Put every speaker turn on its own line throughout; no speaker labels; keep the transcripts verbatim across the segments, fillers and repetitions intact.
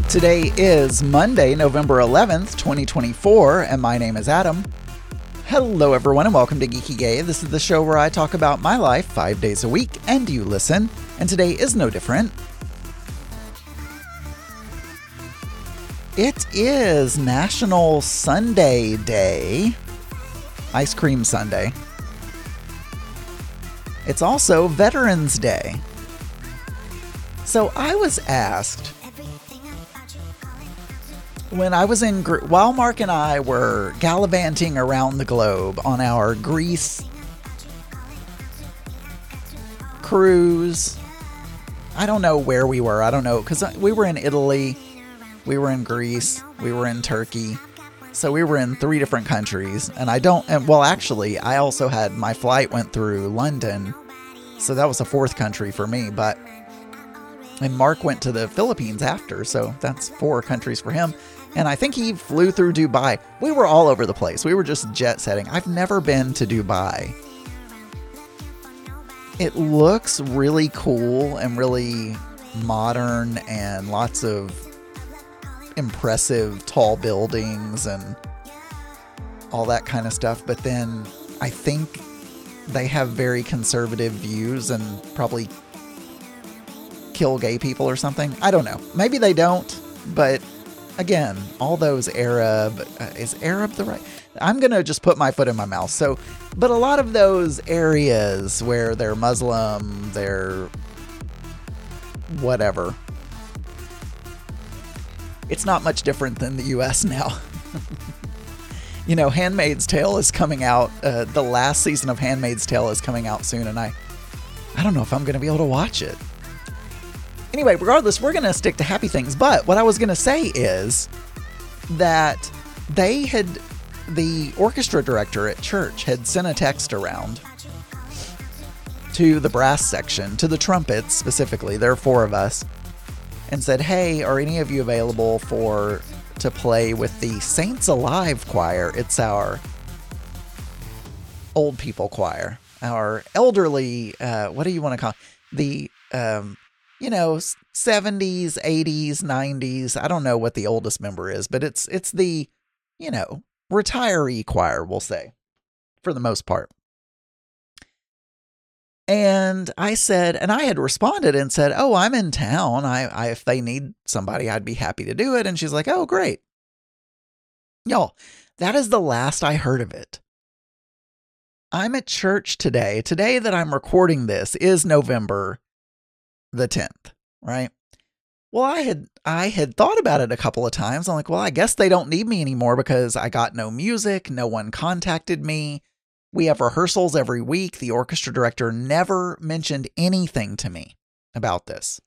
Today is Monday, November eleventh, twenty twenty-four, and my name is Adam. Hello everyone and welcome to Geeky Gay. This is the show where I talk about my life five days a week and you listen, and today is no different. It is National Sundae Day, Ice Cream Sunday. It's also Veterans Day. So I was asked, when I was in, while Mark and I were gallivanting around the globe on our Greece cruise, I don't know where we were, I don't know, because we were in Italy, we were in Greece, we were in Turkey, so we were in three different countries, and I don't, and well actually, I also had, my flight went through London, so that was a fourth country for me, but, and Mark went to the Philippines after, so that's four countries for him. And I think he flew through Dubai. We were all over the place. We were just jet setting. I've never been to Dubai. It looks really cool and really modern and lots of impressive tall buildings and all that kind of stuff. But then I think they have very conservative views and probably kill gay people or something. I don't know. Maybe they don't, but again, all those Arab, uh, is Arab the right? I'm going to just put my foot in my mouth. So, but a lot of those areas where they're Muslim, they're whatever. It's not much different than the U S now. You know, Handmaid's Tale is coming out. Uh, the last season of Handmaid's Tale is coming out soon. And I, I don't know if I'm going to be able to watch it. Anyway, regardless, we're going to stick to happy things. But what I was going to say is that they had, the orchestra director at church had sent a text around to the brass section, to the trumpets specifically. There are four of us, and said, hey, are any of you available for to play with the Saints Alive choir? It's our old people choir, our elderly, uh, what do you want to call it? The, um, you know, seventies, eighties, nineties. I don't know what the oldest member is, but it's it's the, you know, retiree choir, we'll say, for the most part. And I said, and I had responded and said, oh, I'm in town. I, I if they need somebody, I'd be happy to do it. And she's like, oh, great. Y'all, that is the last I heard of it. I'm at church today. Today that I'm recording this is November the tenth, right? Well, I had I had thought about it a couple of times. I'm like, well, I guess they don't need me anymore because I got no music. No one contacted me. We have rehearsals every week. The orchestra director never mentioned anything to me about this.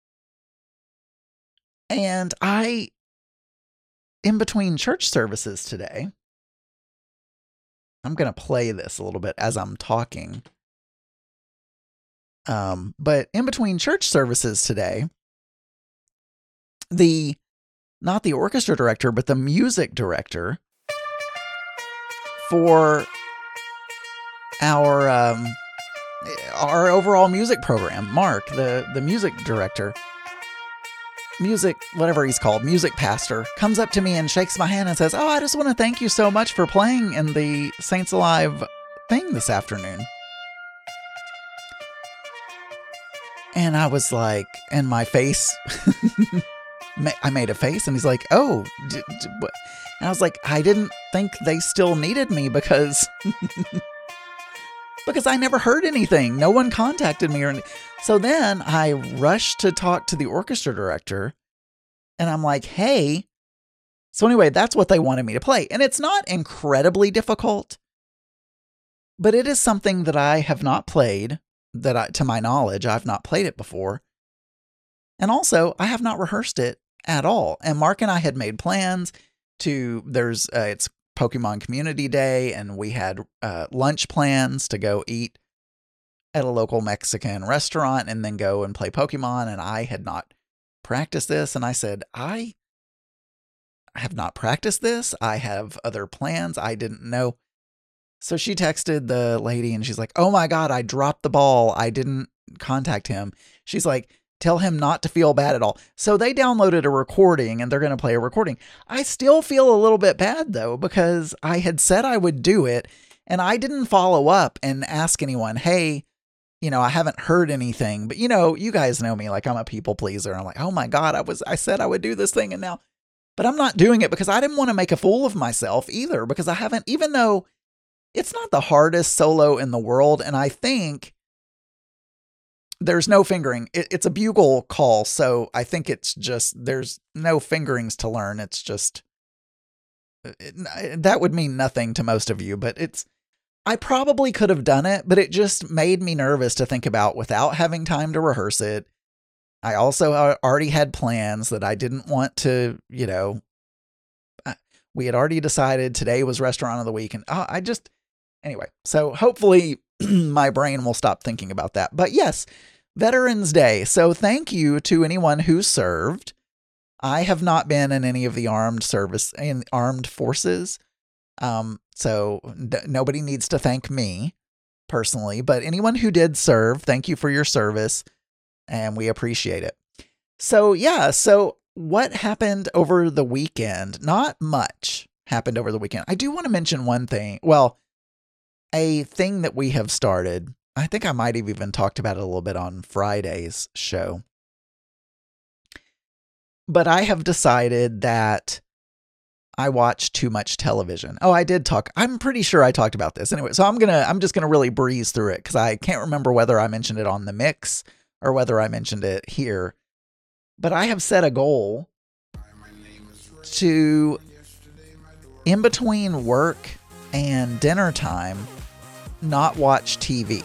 And I, in between church services today, I'm going to play this a little bit as I'm talking. Um, but in between church services today, the, not the orchestra director, but the music director for our, um, our overall music program, Mark, the, the music director, music, whatever he's called, music pastor, comes up to me and shakes my hand and says, oh, I just want to thank you so much for playing in the Saints Alive thing this afternoon. And I was like, and my face, I made a face and he's like, oh, d- d- what? And I was like, I didn't think they still needed me because, because I never heard anything. No one contacted me. Or anything. So then I rushed to talk to the orchestra director and I'm like, hey, so anyway, that's what they wanted me to play. And it's not incredibly difficult, but it is something that I have not played. That I, to my knowledge, I've not played it before. And also, I have not rehearsed it at all. And Mark and I had made plans to, there's, uh, it's Pokemon Community Day, and we had uh, lunch plans to go eat at a local Mexican restaurant and then go and play Pokemon. And I had not practiced this. And I said, I have not practiced this. I have other plans. I didn't know. So she texted the lady and she's like, oh my God, I dropped the ball. I didn't contact him. She's like, Tell him not to feel bad at all. So they downloaded a recording and they're going to play a recording. I still feel a little bit bad though, because I had said I would do it and I didn't follow up and ask anyone, hey, you know, I haven't heard anything, but you know, you guys know me, like I'm a people pleaser. I'm like, oh my God, I was, I said I would do this thing and now, but I'm not doing it because I didn't want to make a fool of myself either, because I haven't, even though it's not the hardest solo in the world. And I think there's no fingering. It, it's a bugle call. So I think it's just, there's no fingerings to learn. It's just, it, that would mean nothing to most of you, but it's, I probably could have done it, but it just made me nervous to think about without having time to rehearse it. I also already had plans that I didn't want to, you know, we had already decided today was restaurant of the week and oh, I just, anyway, so hopefully my brain will stop thinking about that. But yes, Veterans Day. So thank you to anyone who served. I have not been in any of the armed service in armed forces. Um, so d- nobody needs to thank me personally, but anyone who did serve, thank you for your service and we appreciate it. So yeah, so what happened over the weekend? Not much happened over the weekend. I do want to mention one thing. Well, a thing that we have started, I think I might have even talked about it a little bit on Friday's show, but I have decided that I watch too much television. Oh, I did talk. I'm pretty sure I talked about this anyway. So I'm going to, I'm just going to really breeze through it because I can't remember whether I mentioned it on the mix or whether I mentioned it here, but I have set a goal to, in between work and dinner time, not watch T V.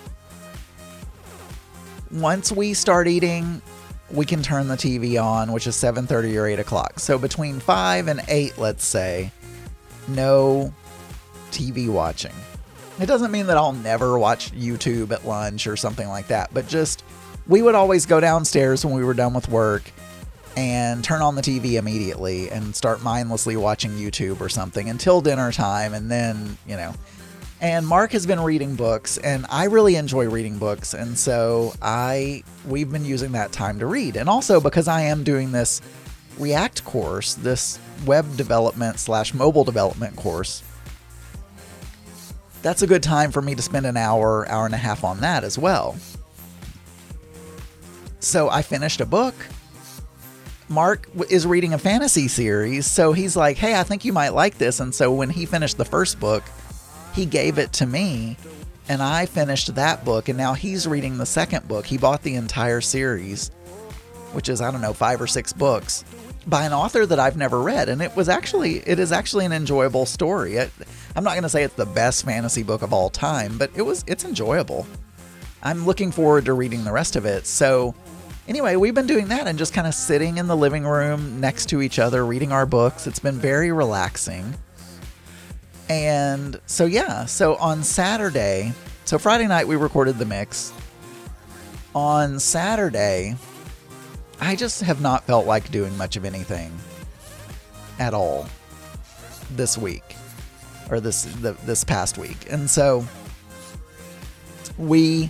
Once we start eating, we can turn the T V on, which is seven thirty or eight o'clock. So between five and eight, let's say, no T V watching. It doesn't mean that I'll never watch YouTube at lunch or something like that, but just, we would always go downstairs when we were done with work and turn on the T V immediately and start mindlessly watching YouTube or something until dinner time. And then, you know, and Mark has been reading books and I really enjoy reading books. And so I, we've been using that time to read. And also because I am doing this React course, this web development slash mobile development course, that's a good time for me to spend an hour, hour and a half on that as well. So I finished a book. Mark is reading a fantasy series. So he's like, hey, I think you might like this. And so when he finished the first book, he gave it to me and I finished that book. And now he's reading the second book. He bought the entire series, which is, I don't know, five or six books by an author that I've never read. And it was actually, it is actually an enjoyable story. It, I'm not going to say it's the best fantasy book of all time, but it was, it's enjoyable. I'm looking forward to reading the rest of it. So anyway, we've been doing that and just kind of sitting in the living room next to each other, reading our books. It's been very relaxing. And so, yeah, so on Saturday, so Friday night we recorded the mix. On Saturday, I just have not felt like doing much of anything at all this week or this, the, this past week. And so we,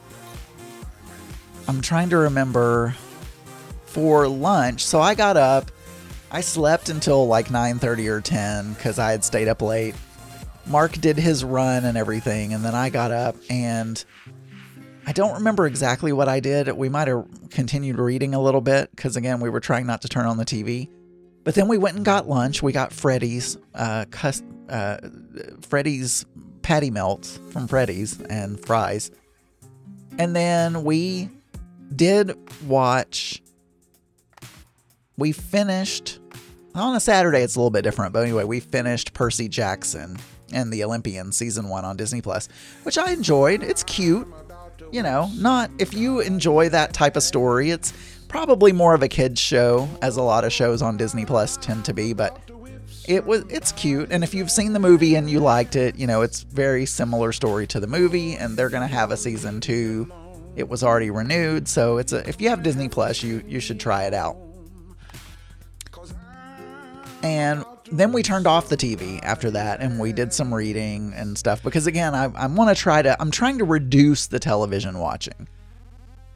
I'm trying to remember for lunch. So I got up, I slept until like nine thirty or ten because I had stayed up late. Mark did his run and everything, and then I got up and I don't remember exactly what I did. We might have continued reading a little bit because, again, we were trying not to turn on the T V. But then we went and got lunch. We got Freddy's, uh, cus- uh, Freddy's patty melts from Freddy's and fries. And then we did watch... We finished, on a Saturday it's a little bit different, but anyway, we finished Percy Jackson and the Olympian season one on Disney Plus, which I enjoyed. It's cute, you know, not, if you enjoy that type of story, it's probably more of a kid's show, as a lot of shows on Disney Plus tend to be, but it was, it's cute. And if you've seen the movie and you liked it, you know, it's very similar story to the movie, and they're going to have a season two. It was already renewed. So it's a, if you have Disney Plus, you, you should try it out. And then we turned off the T V after that and we did some reading and stuff because, again, I, I want to try to, I'm trying to reduce the television watching.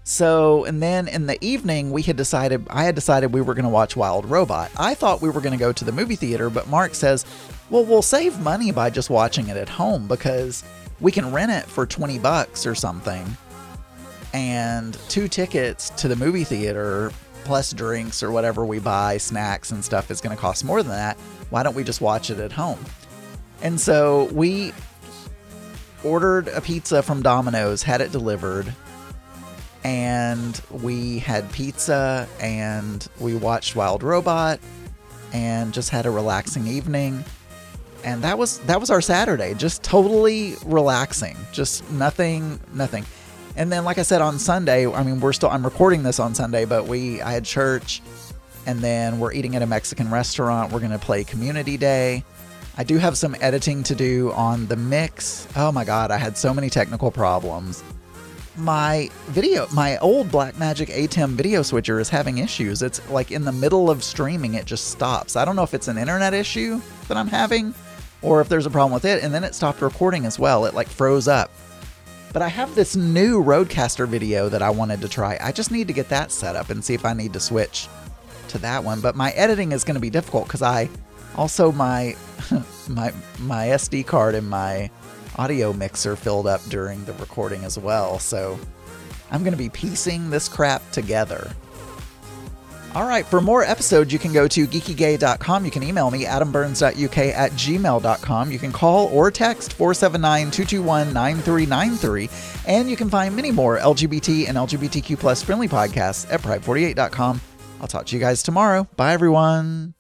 So, and then in the evening, we had decided, I had decided we were going to watch Wild Robot. I thought we were going to go to the movie theater, but Mark says, well, we'll save money by just watching it at home because we can rent it for twenty bucks or something. And two tickets to the movie theater plus drinks or whatever we buy, snacks and stuff, is going to cost more than that. Why don't we just watch it at home? And so we ordered a pizza from Domino's, had it delivered, and we had pizza and we watched Wild Robot and just had a relaxing evening. And that was that was our Saturday, just totally relaxing, just nothing, nothing. And then, like I said, on Sunday, I mean, we're still, I'm recording this on Sunday, but we, I had church, and then we're eating at a Mexican restaurant. We're going to play Community Day. I do have some editing to do on the mix. Oh my God, I had so many technical problems. My video, my old Blackmagic A T E M video switcher is having issues. It's like in the middle of streaming, it just stops. I don't know if it's an internet issue that I'm having or if there's a problem with it. And then it stopped recording as well. It like froze up. But I have this new Rodecaster video that I wanted to try. I just need to get that set up and see if I need to switch to that one. But my editing is going to be difficult because I also my my my S D card and my audio mixer filled up during the recording as well, so I'm going to be piecing this crap together. All right, for more episodes, you can go to geeky gay dot com. You can email me, adam burns dot u k at gmail dot com. You can call or text four seven nine, two two one, nine three nine three, and you can find many more L G B T and L G B T Q plus friendly podcasts at pride forty-eight dot com. I'll talk to you guys tomorrow. Bye, everyone.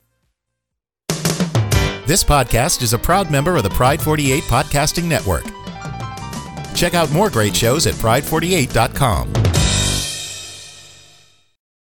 This podcast is a proud member of the Pride forty-eight Podcasting Network. Check out more great shows at pride forty-eight dot com.